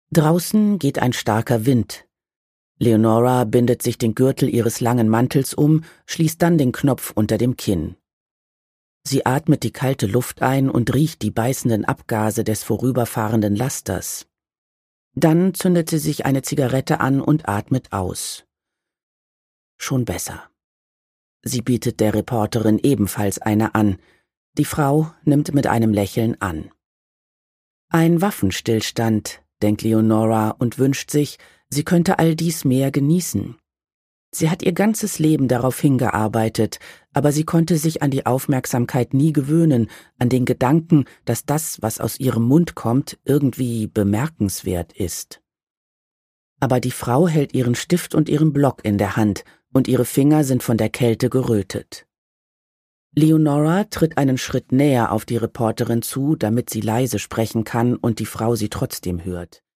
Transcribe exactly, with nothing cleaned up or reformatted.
Draußen geht ein starker Wind. Leonora bindet sich den Gürtel ihres langen Mantels um, schließt dann den Knopf unter dem Kinn. Sie atmet die kalte Luft ein und riecht die beißenden Abgase des vorüberfahrenden Lasters. Dann zündet sie sich eine Zigarette an und atmet aus. Schon besser. Sie bietet der Reporterin ebenfalls eine an. Die Frau nimmt mit einem Lächeln an. Ein Waffenstillstand, denkt Leonora und wünscht sich, sie könnte all dies mehr genießen. Sie hat ihr ganzes Leben darauf hingearbeitet, aber sie konnte sich an die Aufmerksamkeit nie gewöhnen, an den Gedanken, dass das, was aus ihrem Mund kommt, irgendwie bemerkenswert ist. Aber die Frau hält ihren Stift und ihren Block in der Hand, und ihre Finger sind von der Kälte gerötet. Leonora tritt einen Schritt näher auf die Reporterin zu, damit sie leise sprechen kann und die Frau sie trotzdem hört.